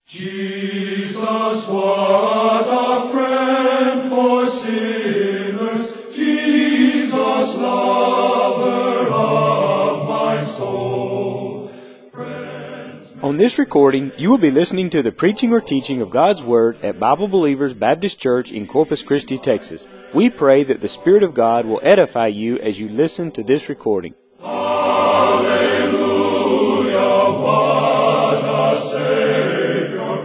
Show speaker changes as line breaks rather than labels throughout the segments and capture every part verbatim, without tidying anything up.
Jesus, what a friend for sinners, Jesus, lover of my soul. Friends,
On this recording, you will be listening to the preaching or teaching of God's Word at Bible Believers Baptist Church in Corpus Christi, Texas. We pray that the Spirit of God will edify you as you listen to this recording.
Hallelujah, what a Savior.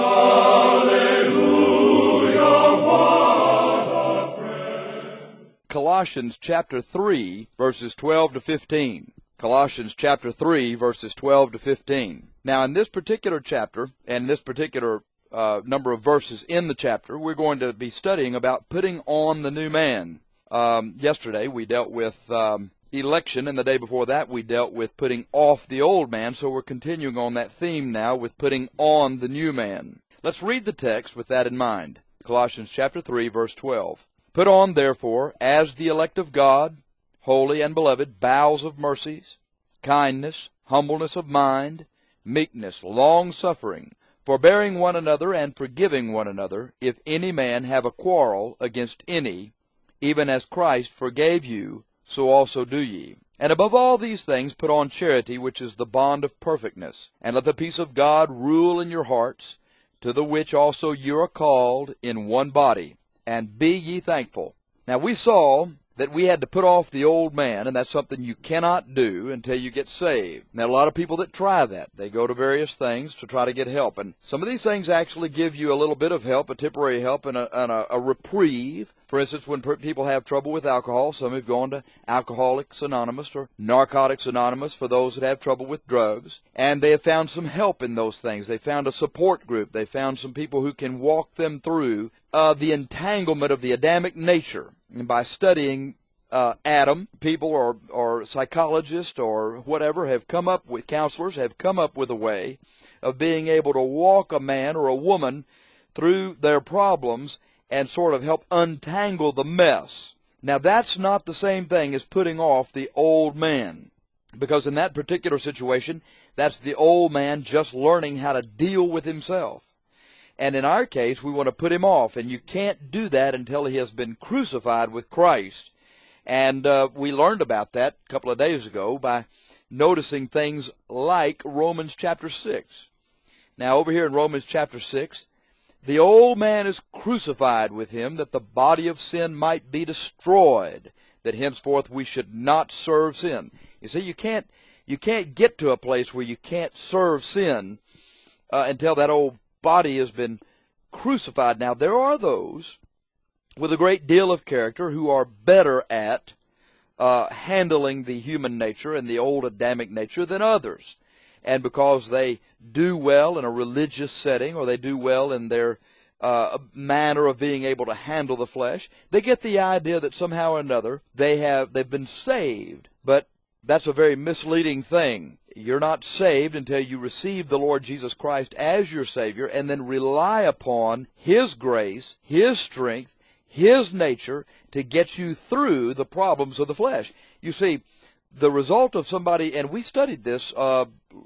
Hallelujah, what a friend.
Colossians chapter three, verses twelve to fifteen. Colossians chapter three, verses twelve to fifteen. Now, in this particular chapter, and this particular uh, number of verses in the chapter, we're going to be studying about putting on the new man. Um, yesterday, we dealt with um, election, and the day before that, we dealt with putting off the old man, so we're continuing on that theme now with putting on the new man. Let's read the text with that in mind. Colossians chapter three, verse twelve. Put on, therefore, as the elect of God, holy and beloved, bowels of mercies, kindness, humbleness of mind, meekness, long-suffering, forbearing one another and forgiving one another, if any man have a quarrel against any, even as Christ forgave you, so also do ye. And above all these things put on charity, which is the bond of perfectness. And let the peace of God rule in your hearts, to the which also you are called in one body, and be ye thankful. Now we saw that we had to put off the old man, and that's something you cannot do until you get saved. Now, a lot of people that try that, they go to various things to try to get help, and some of these things actually give you a little bit of help, a temporary help, and a, and a, a reprieve. For instance, when people have trouble with alcohol, some have gone to Alcoholics Anonymous or Narcotics Anonymous for those that have trouble with drugs, and they have found some help in those things. They found a support group. They found some people who can walk them through uh, the entanglement of the Adamic nature. And by studying uh, Adam, people or, or psychologists or whatever have come up with, counselors have come up with a way of being able to walk a man or a woman through their problems and sort of help untangle the mess. Now, that's not the same thing as putting off the old man, because in that particular situation, that's the old man just learning how to deal with himself. And in our case, we want to put him off, and you can't do that until he has been crucified with Christ. And uh, we learned about that a couple of days ago by noticing things like Romans chapter six. Now, over here in Romans chapter six, the old man is crucified with him, that the body of sin might be destroyed, that henceforth we should not serve sin. You see, you can't you can't get to a place where you can't serve sin uh, until that old body has been crucified. Now, there are those with a great deal of character who are better at uh, handling the human nature and the old Adamic nature than others. And because they do well in a religious setting, or they do well in their uh, manner of being able to handle the flesh, they get the idea that somehow or another they have they've been saved. But that's a very misleading thing. You're not saved until you receive the Lord Jesus Christ as your Savior and then rely upon His grace, His strength, His nature to get you through the problems of the flesh. You see, the result of somebody, and we studied this uh,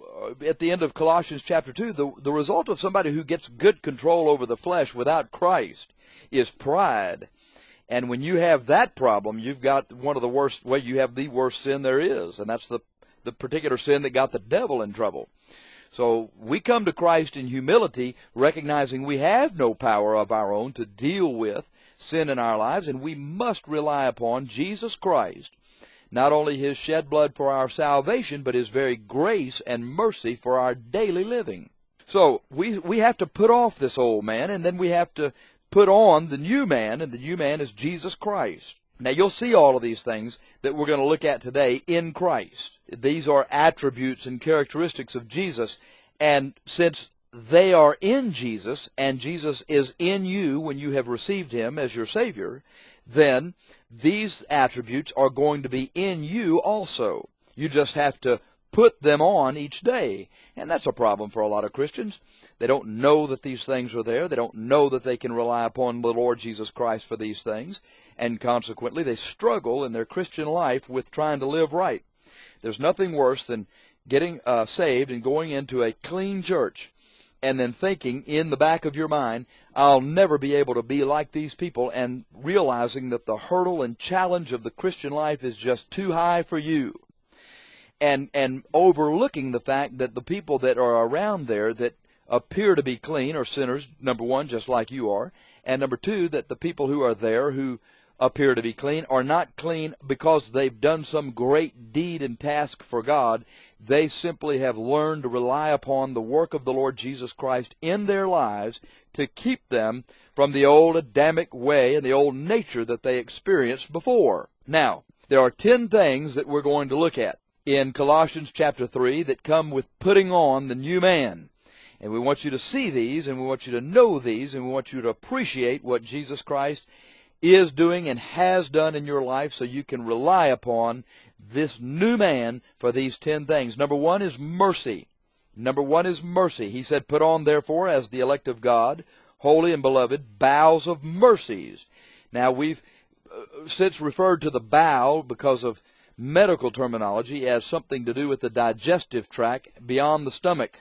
at the end of Colossians chapter two, the, the result of somebody who gets good control over the flesh without Christ is pride. And when you have that problem, you've got one of the worst, well, you have the worst sin there is, and that's the the particular sin that got the devil in trouble. So we come to Christ in humility, recognizing we have no power of our own to deal with sin in our lives, and we must rely upon Jesus Christ, not only His shed blood for our salvation, but His very grace and mercy for our daily living. So we we have to put off this old man, and then we have to put on the new man, and the new man is Jesus Christ. Now, you'll see all of these things that we're going to look at today in Christ. These are attributes and characteristics of Jesus, and since they are in Jesus, and Jesus is in you when you have received Him as your Savior, then these attributes are going to be in you also. You just have to put them on each day, and that's a problem for a lot of Christians. They don't know that these things are there. They don't know that they can rely upon the Lord Jesus Christ for these things, and consequently they struggle in their Christian life with trying to live right. There's nothing worse than getting uh, saved and going into a clean church and then thinking in the back of your mind, I'll never be able to be like these people, and realizing that the hurdle and challenge of the Christian life is just too high for you. And, and overlooking the fact that the people that are around there that appear to be clean are sinners, number one, just like you are, and number two, that the people who are there who appear to be clean are not clean because they've done some great deed and task for God. They simply have learned to rely upon the work of the Lord Jesus Christ in their lives to keep them from the old Adamic way and the old nature that they experienced before. Now, there are ten things that we're going to look at in Colossians chapter three that come with putting on the new man. And we want you to see these, and we want you to know these, and we want you to appreciate what Jesus Christ is doing and has done in your life, so you can rely upon this new man for these ten things. Number one is mercy. Number one is mercy. He said, put on, therefore, as the elect of God, holy and beloved, bowels of mercies. Now, we've uh, since referred to the bowel because of medical terminology as something to do with the digestive tract beyond the stomach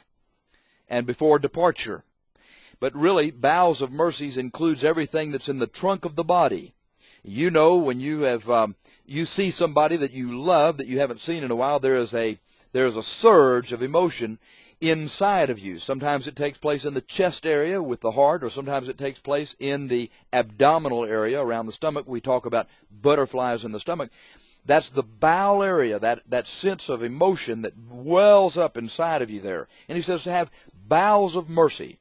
and before departure. But really, bowels of mercies includes everything that's in the trunk of the body. You know, when you have um, you see somebody that you love that you haven't seen in a while, there is a there is a surge of emotion inside of you. Sometimes it takes place in the chest area with the heart, or sometimes it takes place in the abdominal area around the stomach. We talk about butterflies in the stomach. That's the bowel area, that, that sense of emotion that wells up inside of you there. And he says to have bowels of mercy.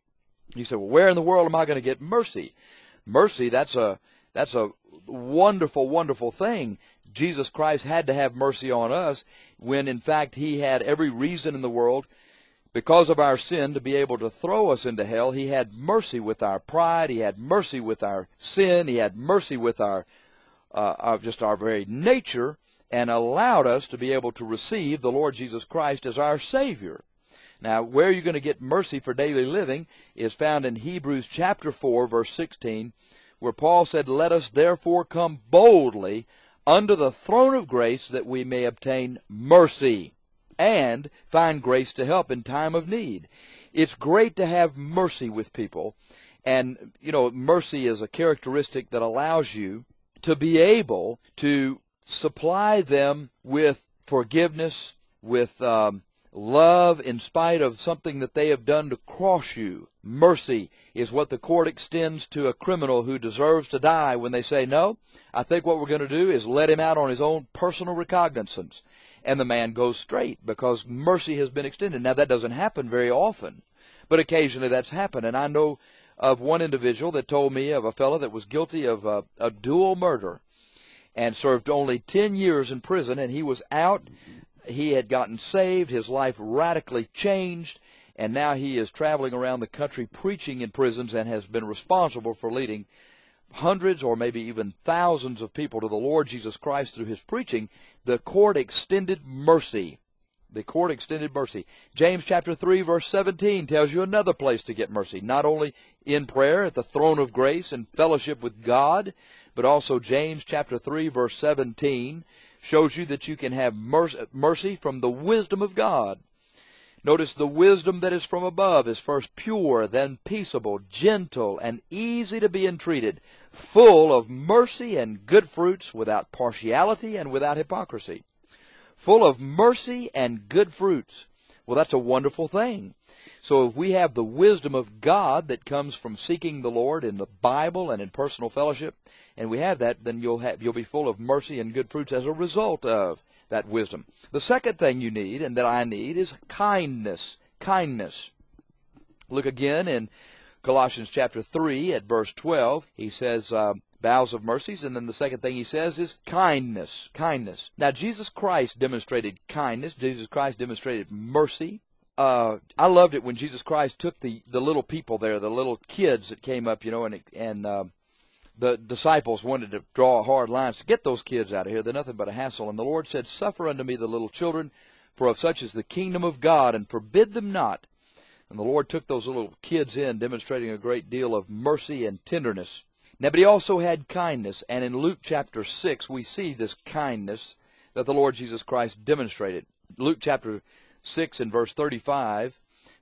You say, well, where in the world am I going to get mercy? Mercy, that's a that's a wonderful, wonderful thing. Jesus Christ had to have mercy on us when, in fact, he had every reason in the world, because of our sin, to be able to throw us into hell. He had mercy with our pride. He had mercy with our sin. He had mercy with our, uh, our just our very nature, and allowed us to be able to receive the Lord Jesus Christ as our Savior. Now, where you're going to get mercy for daily living is found in Hebrews chapter four, verse sixteen, where Paul said, let us therefore come boldly unto the throne of grace that we may obtain mercy and find grace to help in time of need. It's great to have mercy with people. And, you know, mercy is a characteristic that allows you to be able to supply them with forgiveness, with um, love in spite of something that they have done to cross you. Mercy is what the court extends to a criminal who deserves to die when they say, no, I think what we're going to do is let him out on his own personal recognizance. And the man goes straight because mercy has been extended. Now, that doesn't happen very often, but occasionally that's happened. And I know of one individual that told me of a fellow that was guilty of a, a dual murder and served only ten years in prison, and he was out. He had gotten saved, his life radically changed, and now he is traveling around the country preaching in prisons and has been responsible for leading hundreds or maybe even thousands of people to the Lord Jesus Christ through his preaching. The court extended mercy. The court extended mercy. James chapter three, verse seventeen tells you another place to get mercy, not only in prayer at the throne of grace and fellowship with God, but also James chapter three, verse seventeen shows you that you can have mercy from the wisdom of God. Notice the wisdom that is from above is first pure, then peaceable, gentle, and easy to be entreated, full of mercy and good fruits, without partiality and without hypocrisy. Full of mercy and good fruits. Well, that's a wonderful thing. So if we have the wisdom of God that comes from seeking the Lord in the Bible and in personal fellowship, and we have that, then you'll have you'll be full of mercy and good fruits as a result of that wisdom. The second thing you need, and that I need, is kindness. Kindness. Look again in Colossians chapter three at verse twelve. He says, uh, bowels of mercies, and then the second thing he says is kindness. Kindness. Now, Jesus Christ demonstrated kindness. Jesus Christ demonstrated mercy. Uh, I loved it when Jesus Christ took the, the little people there, the little kids that came up, you know, and and uh, the disciples wanted to draw hard lines to get those kids out of here. They're nothing but a hassle. And the Lord said, suffer unto me the little children, for of such is the kingdom of God, and forbid them not. And the Lord took those little kids in, demonstrating a great deal of mercy and tenderness. Now, but he also had kindness, and in Luke chapter six, we see this kindness that the Lord Jesus Christ demonstrated. Luke chapter six and verse thirty-five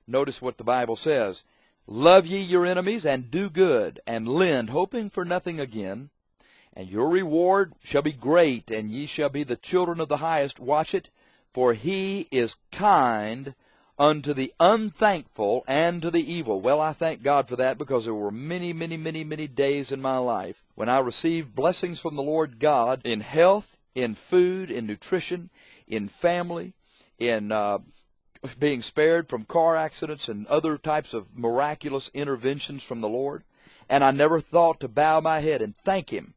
notice what the Bible says. Love ye your enemies, and do good, and lend, hoping for nothing again. And your reward shall be great, and ye shall be the children of the highest. Watch it. For he is kind unto the unthankful and to the evil. Well, I thank God for that, because there were many, many, many, many days in my life when I received blessings from the Lord God in health, in food, in nutrition, in family, in uh, being spared from car accidents and other types of miraculous interventions from the Lord. And I never thought to bow my head and thank Him.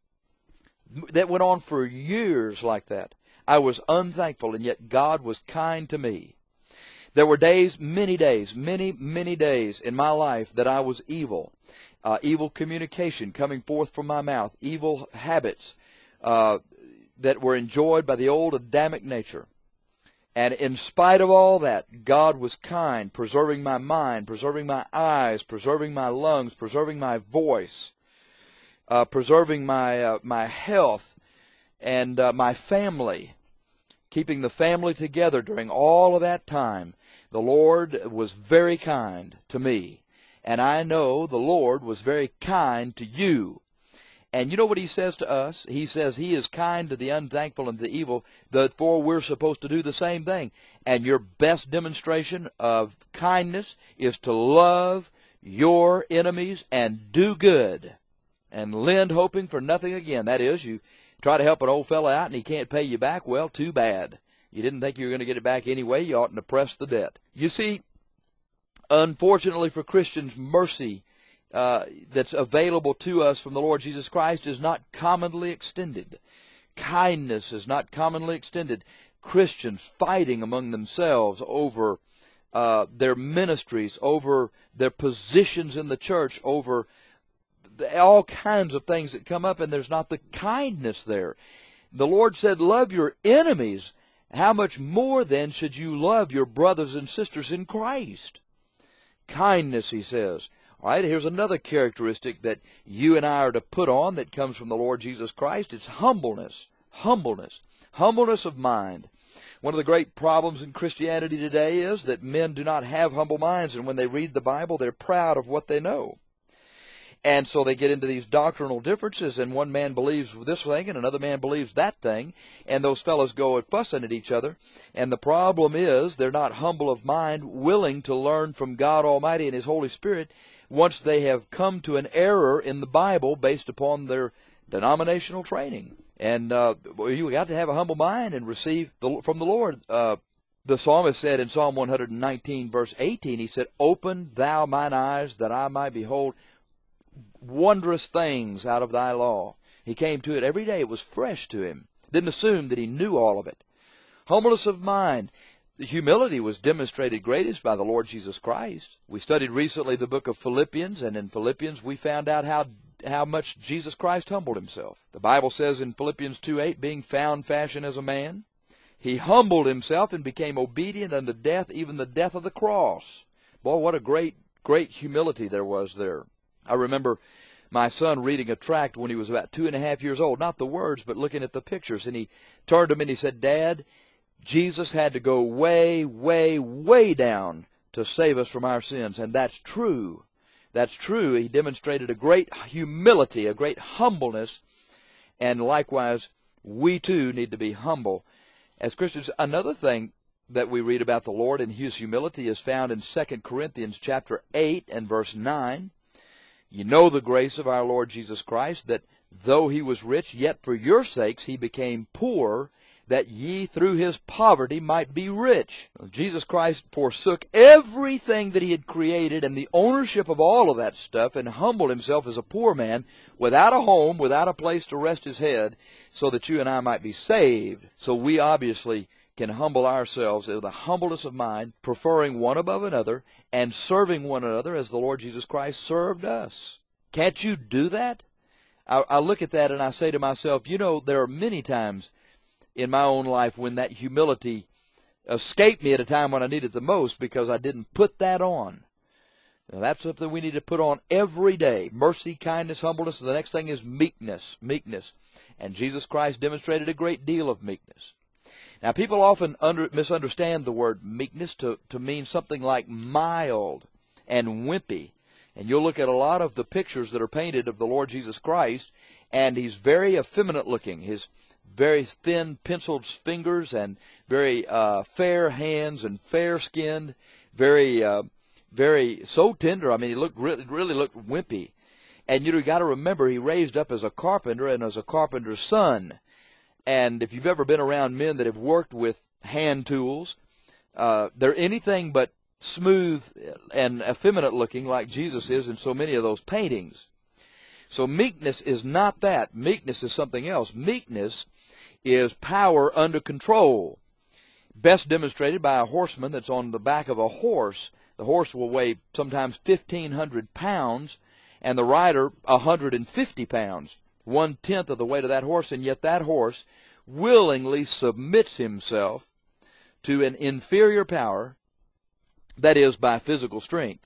That went on for years like that. I was unthankful, and yet God was kind to me. There were days, many days, many, many days in my life that I was evil. Uh, evil communication coming forth from my mouth. Evil habits uh, that were enjoyed by the old Adamic nature. And in spite of all that, God was kind, preserving my mind, preserving my eyes, preserving my lungs, preserving my voice, uh, preserving my uh, my health and uh, my family, keeping the family together during all of that time. The Lord was very kind to me, and I know the Lord was very kind to you. And you know what He says to us? He says He is kind to the unthankful and the evil, therefore we're supposed to do the same thing. And your best demonstration of kindness is to love your enemies and do good and lend, hoping for nothing again. That is, you try to help an old fella out and he can't pay you back. Well, too bad. You didn't think you were going to get it back anyway. You oughtn't to press the debt. You see, unfortunately for Christians, mercy Uh, that's available to us from the Lord Jesus Christ is not commonly extended. Kindness is not commonly extended. Christians fighting among themselves over uh, their ministries, over their positions in the church, over the, all kinds of things that come up, and there's not the kindness there. The Lord said, love your enemies. How much more then should you love your brothers and sisters in Christ? Kindness, He says. All right, here's another characteristic that you and I are to put on that comes from the Lord Jesus Christ. It's humbleness. Humbleness. Humbleness of mind. One of the great problems in Christianity today is that men do not have humble minds, and when they read the Bible, they're proud of what they know. And so they get into these doctrinal differences, and one man believes this thing and another man believes that thing, and those fellows go fussing at each other. And the problem is they're not humble of mind, willing to learn from God Almighty and His Holy Spirit once they have come to an error in the Bible based upon their denominational training. And uh, you got to have a humble mind and receive the, from the Lord. Uh, the psalmist said in Psalm one nineteen, verse eighteen, he said, open thou mine eyes that I might behold wondrous things out of thy law. He came to it every day. It was fresh to him. Didn't assume that he knew all of it. Humbleness of mind. The humility was demonstrated greatest by the Lord Jesus Christ. We studied recently the book of Philippians, and in Philippians we found out how how much Jesus Christ humbled Himself. The Bible says in Philippians two eight, being found fashion as a man, He humbled Himself and became obedient unto death, even the death of the cross. Boy, what a great, great humility there was there. I remember my son reading a tract when he was about two and a half years old, not the words, but looking at the pictures, and he turned to me and he said, Dad, Jesus had to go way, way, way down to save us from our sins. And that's true. That's true. He demonstrated a great humility, a great humbleness. And likewise, we too need to be humble as Christians. Another thing that we read about the Lord and His humility is found in Second Corinthians chapter eight and verse nine. You know the grace of our Lord Jesus Christ, that though He was rich, yet for your sakes He became poor, that ye through His poverty might be rich. Jesus Christ forsook everything that He had created and the ownership of all of that stuff and humbled Himself as a poor man without a home, without a place to rest His head, so that you and I might be saved. So we obviously can humble ourselves with a humbleness of mind, preferring one above another and serving one another as the Lord Jesus Christ served us. Can't you do that? I, I look at that and I say to myself, you know, there are many times in my own life when that humility escaped me at a time when I needed it the most because I didn't put that on. Now, that's something we need to put on every day. Mercy, kindness, humbleness. The next thing is meekness. Meekness. And Jesus Christ demonstrated a great deal of meekness. Now, people often under, misunderstand the word meekness to, to mean something like mild and wimpy. And you'll look at a lot of the pictures that are painted of the Lord Jesus Christ, and he's very effeminate looking. His very thin penciled fingers and very uh, fair hands and fair skinned, very, uh, very, so tender. I mean, he looked really, really looked wimpy. And you know, you got to remember, he raised up as a carpenter and as a carpenter's son. And if you've ever been around men that have worked with hand tools, uh, they're anything but smooth and effeminate looking like Jesus is in so many of those paintings. So meekness is not that. Meekness is something else. Meekness is power under control, best demonstrated by a horseman that's on the back of a horse. The horse will weigh sometimes fifteen hundred pounds, and the rider one hundred fifty pounds, one-tenth of the weight of that horse, and yet that horse willingly submits himself to an inferior power, that is, by physical strength,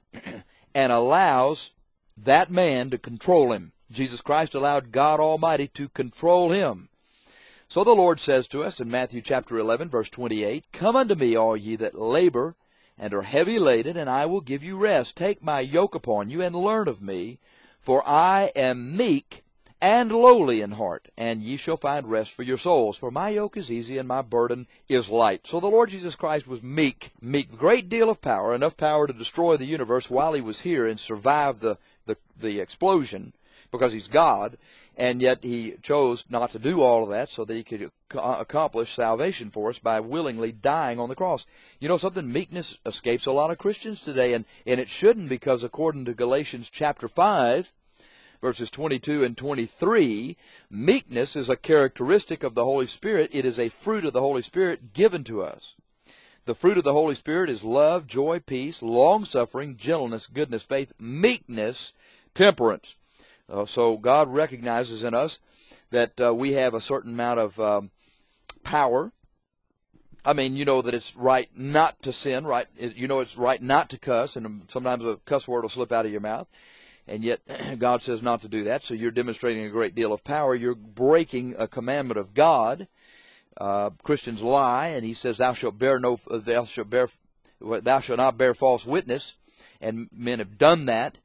and allows that man to control him. Jesus Christ allowed God Almighty to control him. So the Lord says to us in Matthew chapter eleven, verse twenty-eight, "Come unto me, all ye that labor and are heavy laden, and I will give you rest. Take my yoke upon you, and learn of me, for I am meek and lowly in heart, and ye shall find rest for your souls. For my yoke is easy, and my burden is light." So the Lord Jesus Christ was meek, meek, great deal of power, enough power to destroy the universe while he was here and survive the, the, the explosion, because he's God, and yet he chose not to do all of that so that he could accomplish salvation for us by willingly dying on the cross. You know something? Meekness escapes a lot of Christians today, and, and it shouldn't, because according to Galatians chapter five, verses twenty-two and twenty-three, meekness is a characteristic of the Holy Spirit. It is a fruit of the Holy Spirit given to us. The fruit of the Holy Spirit is love, joy, peace, long-suffering, gentleness, goodness, faith, meekness, temperance. Uh, so God recognizes in us that uh, we have a certain amount of um, power. I mean, you know that it's right not to sin, right? It, you know it's right not to cuss, and sometimes a cuss word will slip out of your mouth. And yet God says not to do that, so you're demonstrating a great deal of power. You're breaking a commandment of God. Uh, Christians lie, and he says, "Thou shalt bear no, thou shalt bear, thou shalt not bear false witness," and men have done that.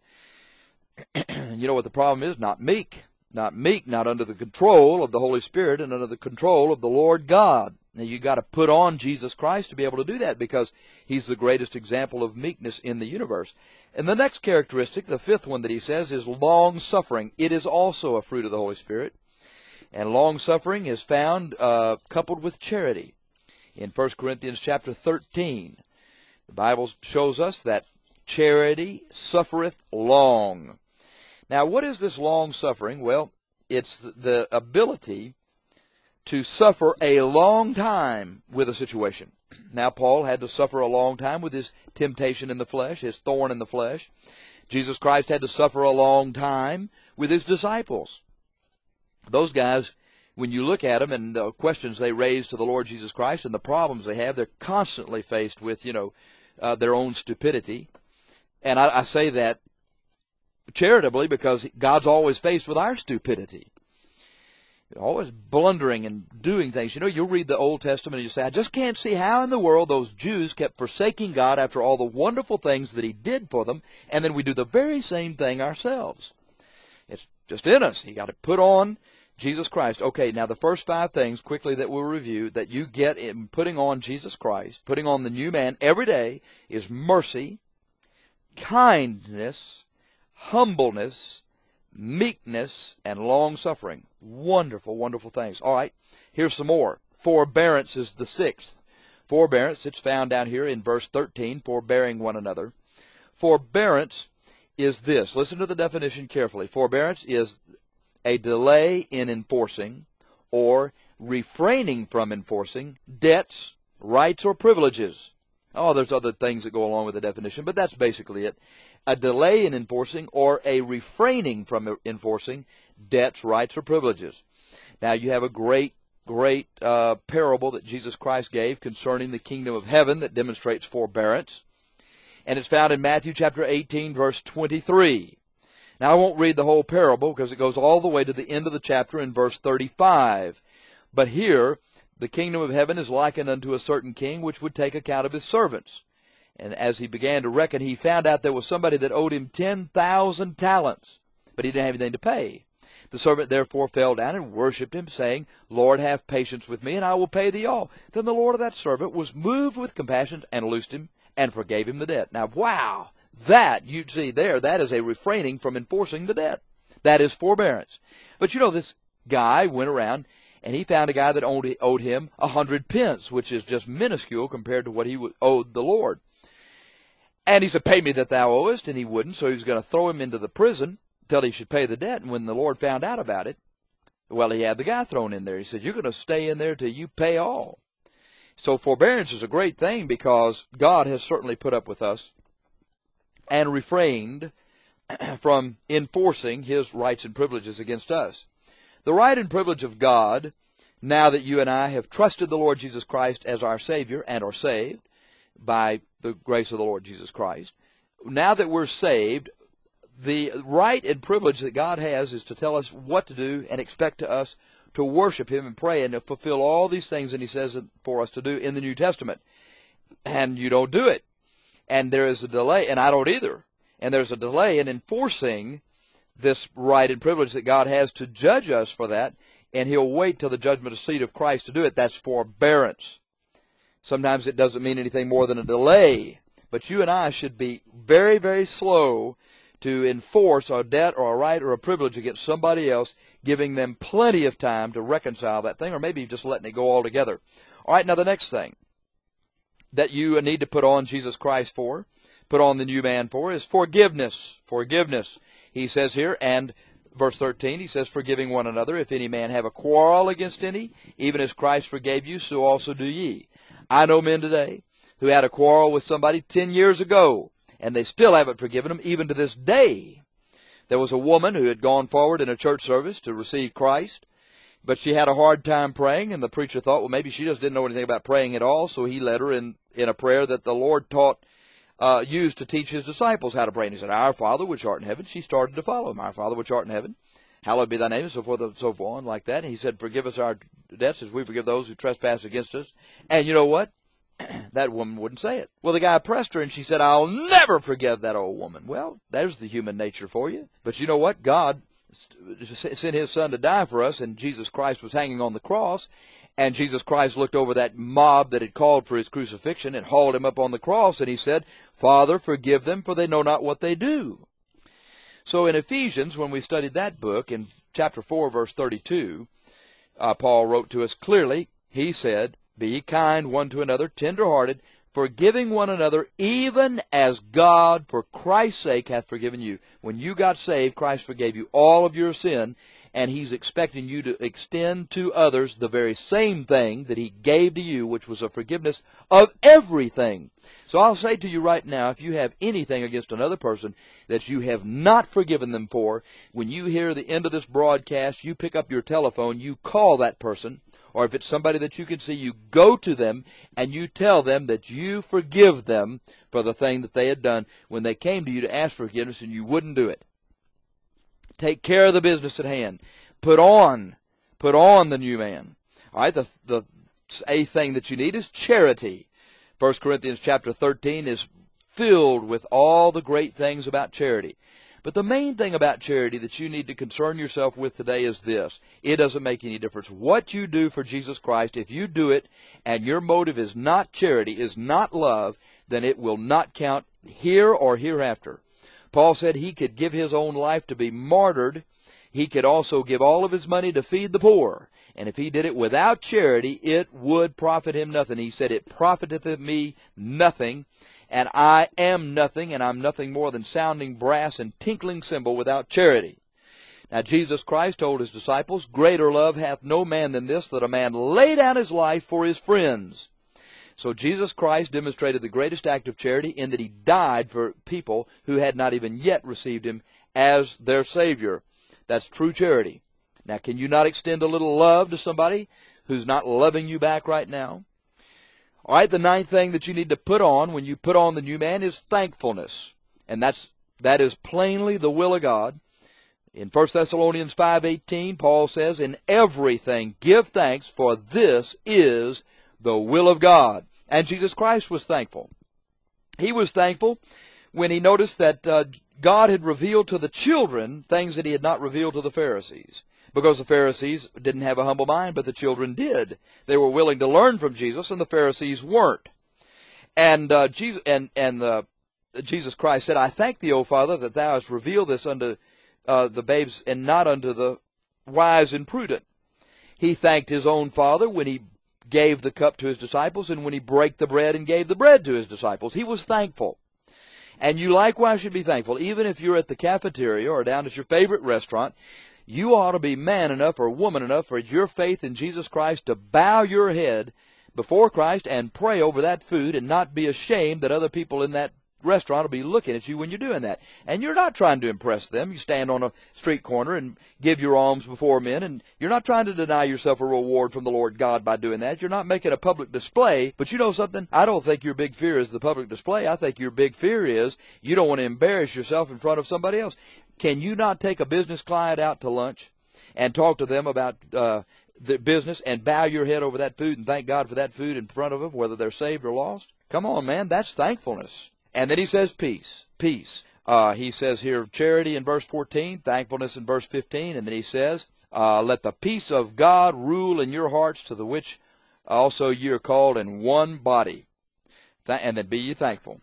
You know what the problem is? Not meek. Not meek, not under the control of the Holy Spirit and under the control of the Lord God. Now, you got to put on Jesus Christ to be able to do that, because he's the greatest example of meekness in the universe. And the next characteristic, the fifth one that he says, is long-suffering. It is also a fruit of the Holy Spirit. And long-suffering is found uh, coupled with charity. In First Corinthians chapter thirteen, the Bible shows us that charity suffereth long. Now, what is this long-suffering? Well, it's the ability to suffer a long time with a situation. Now, Paul had to suffer a long time with his temptation in the flesh, his thorn in the flesh. Jesus Christ had to suffer a long time with his disciples. Those guys, when you look at them and the questions they raise to the Lord Jesus Christ and the problems they have, they're constantly faced with, you know, uh, their own stupidity. And I, I say that charitably, because God's always faced with our stupidity. Always blundering and doing things. You know, you'll read the Old Testament and you say, I just can't see how in the world those Jews kept forsaking God after all the wonderful things that he did for them, and then we do the very same thing ourselves. It's just in us. You got to put on Jesus Christ. Okay, now the first five things, quickly, that we'll review, that you get in putting on Jesus Christ, putting on the new man every day, is mercy, kindness, humbleness, meekness, and long-suffering. Wonderful, wonderful things. All right, here's some more. Forbearance is the sixth. Forbearance, it's found down here in verse thirteen, forbearing one another. Forbearance is this. Listen to the definition carefully. Forbearance is a delay in enforcing or refraining from enforcing debts, rights, or privileges. Oh, there's other things that go along with the definition, but that's basically it. A delay in enforcing or a refraining from enforcing debts, rights, or privileges. Now, you have a great, great uh, parable that Jesus Christ gave concerning the kingdom of heaven that demonstrates forbearance. And it's found in Matthew chapter eighteen, verse twenty-three. Now, I won't read the whole parable because it goes all the way to the end of the chapter in verse thirty-five. But here, the kingdom of heaven is likened unto a certain king which would take account of his servants. And as he began to reckon, he found out there was somebody that owed him ten thousand talents, but he didn't have anything to pay. The servant therefore fell down and worshipped him, saying, Lord, have patience with me, and I will pay thee all. Then the Lord of that servant was moved with compassion, and loosed him, and forgave him the debt. Now, wow, that, you see there, that is a refraining from enforcing the debt. That is forbearance. But you know, this guy went around, and he found a guy that owed, owed him a hundred pence, which is just minuscule compared to what he owed the Lord. And he said, pay me that thou owest, and he wouldn't, so he was going to throw him into the prison till he should pay the debt. And when the Lord found out about it, well, he had the guy thrown in there. He said, you're going to stay in there till you pay all. So forbearance is a great thing, because God has certainly put up with us and refrained from enforcing his rights and privileges against us. The right and privilege of God, now that you and I have trusted the Lord Jesus Christ as our Savior and are saved by the grace of the Lord Jesus Christ, now that we're saved, the right and privilege that God has is to tell us what to do and expect to us to worship him and pray and to fulfill all these things that he says for us to do in the New Testament. And you don't do it. And there is a delay, and I don't either. And there's a delay in enforcing this right and privilege that God has to judge us for that, and he'll wait till the judgment seat of Christ to do it. That's forbearance. Sometimes it doesn't mean anything more than a delay. But you and I should be very, very slow to enforce a debt or a right or a privilege against somebody else, giving them plenty of time to reconcile that thing, or maybe just letting it go altogether. All right, now the next thing that you need to put on Jesus Christ for, put on the new man for, is forgiveness. Forgiveness. He says here, and verse thirteen, he says, forgiving one another, if any man have a quarrel against any, even as Christ forgave you, so also do ye. I know men today who had a quarrel with somebody ten years ago, and they still haven't forgiven them, even to this day. There was a woman who had gone forward in a church service to receive Christ, but she had a hard time praying, and the preacher thought, well, maybe she just didn't know anything about praying at all, so he led her in, in a prayer that the Lord taught Uh, used to teach his disciples how to pray. And he said, Our Father which art in heaven. She started to follow him. Our Father which art in heaven, hallowed be thy name, and so forth and so on, like that. And he said, forgive us our debts as we forgive those who trespass against us. And you know what? That woman wouldn't say it. Well, the guy pressed her, and she said, I'll never forgive that old woman. Well, there's the human nature for you. But you know what? God sent his son to die for us, and Jesus Christ was hanging on the cross. And Jesus Christ looked over that mob that had called for his crucifixion and hauled him up on the cross, and he said, Father, forgive them, for they know not what they do. So in Ephesians, when we studied that book, in chapter four, verse thirty-two, uh, Paul wrote to us clearly, he said, Be ye kind one to another, tender-hearted, forgiving one another, even as God, for Christ's sake, hath forgiven you. When you got saved, Christ forgave you all of your sin, and he's expecting you to extend to others the very same thing that he gave to you, which was a forgiveness of everything. So I'll say to you right now, if you have anything against another person that you have not forgiven them for, when you hear the end of this broadcast, you pick up your telephone, you call that person, or if it's somebody that you can see, you go to them and you tell them that you forgive them for the thing that they had done when they came to you to ask for forgiveness and you wouldn't do it. Take care of the business at hand. Put on, put on the new man. All right, the, the eighth thing that you need is charity. First Corinthians chapter thirteen is filled with all the great things about charity. But the main thing about charity that you need to concern yourself with today is this. It doesn't make any difference what you do for Jesus Christ. If you do it and your motive is not charity, is not love, then it will not count here or hereafter. Paul said he could give his own life to be martyred. He could also give all of his money to feed the poor. And if he did it without charity, it would profit him nothing. He said, It profiteth me nothing, and I am nothing, and I'm nothing more than sounding brass and tinkling cymbal without charity. Now Jesus Christ told his disciples, Greater love hath no man than this, that a man lay down his life for his friends. So Jesus Christ demonstrated the greatest act of charity in that he died for people who had not even yet received him as their Savior. That's true charity. Now, can you not extend a little love to somebody who's not loving you back right now? All right, the ninth thing that you need to put on when you put on the new man is thankfulness. And that's, that is plainly the will of God. In First Thessalonians five eighteen, Paul says, "In everything give thanks, for this is the will of God." And Jesus Christ was thankful. He was thankful when he noticed that uh, God had revealed to the children things that he had not revealed to the Pharisees. Because the Pharisees didn't have a humble mind, but the children did. They were willing to learn from Jesus, and the Pharisees weren't. And uh, Jesus and and uh, Jesus Christ said, "I thank thee, O Father, that thou hast revealed this unto uh, the babes, and not unto the wise and prudent." He thanked his own Father when he gave the cup to his disciples, and when he brake the bread and gave the bread to his disciples. He was thankful. And you likewise should be thankful. Even if you're at the cafeteria or down at your favorite restaurant, you ought to be man enough or woman enough for your faith in Jesus Christ to bow your head before Christ and pray over that food and not be ashamed that other people in that restaurant will be looking at you when you're doing that. And you're not trying to impress them. You stand on a street corner and give your alms before men, and you're not trying to deny yourself a reward from the Lord God by doing that. You're not making a public display. But you know something? I don't think your big fear is the public display. I think your big fear is you don't want to embarrass yourself in front of somebody else. Can you not take a business client out to lunch and talk to them about uh, the business and bow your head over that food and thank God for that food in front of them, whether they're saved or lost? Come on, man. That's thankfulness. And then he says peace, peace. Uh, he says here charity in verse fourteen, thankfulness in verse fifteen, and then he says, uh, let the peace of God rule in your hearts, to the which also ye are called in one body. Th- and then be ye thankful.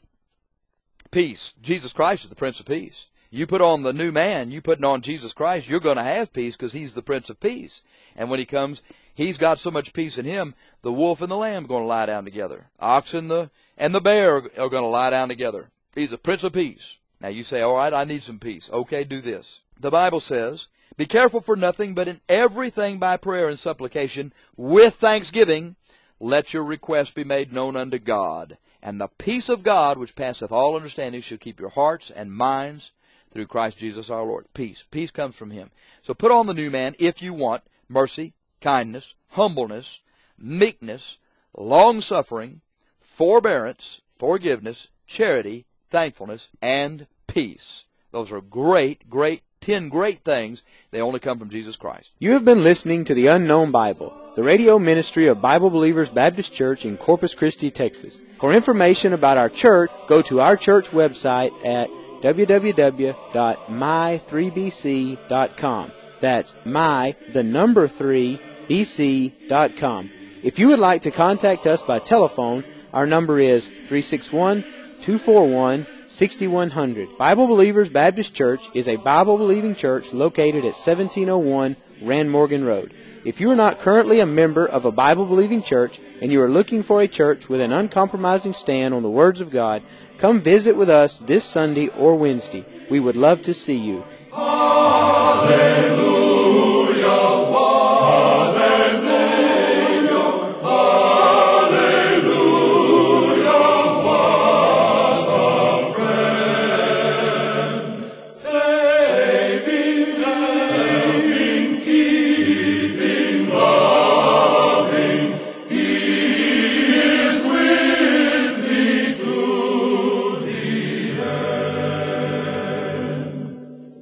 Peace. Jesus Christ is the Prince of Peace. You put on the new man, you putting on Jesus Christ, you're going to have peace because he's the Prince of Peace. And when he comes, he's got so much peace in him, the wolf and the lamb are going to lie down together. Ox and the, and the bear are, are going to lie down together. He's the Prince of Peace. Now you say, all right, I need some peace. Okay, do this. The Bible says, be careful for nothing, but in everything by prayer and supplication, with thanksgiving, let your requests be made known unto God. And the peace of God, which passeth all understanding, shall keep your hearts and minds through Christ Jesus our Lord. Peace. Peace comes from him. So put on the new man if you want mercy, kindness, humbleness, meekness, long-suffering, forbearance, forgiveness, charity, thankfulness, and peace. Those are great, great, ten great things. They only come from Jesus Christ.
You have been listening to the Unknown Bible, the radio ministry of Bible Believers Baptist Church in Corpus Christi, Texas. For information about our church, go to our church website at w w w dot my three b c dot com. That's my, the number three, b c dot com. If you would like to contact us by telephone, our number is three six one, two four one, six one zero zero. Bible Believers Baptist Church is a Bible-believing church located at seventeen oh one Rand Morgan Road. If you are not currently a member of a Bible-believing church and you are looking for a church with an uncompromising stand on the words of God, come visit with us this Sunday or Wednesday. We would love to see you.
Hallelujah.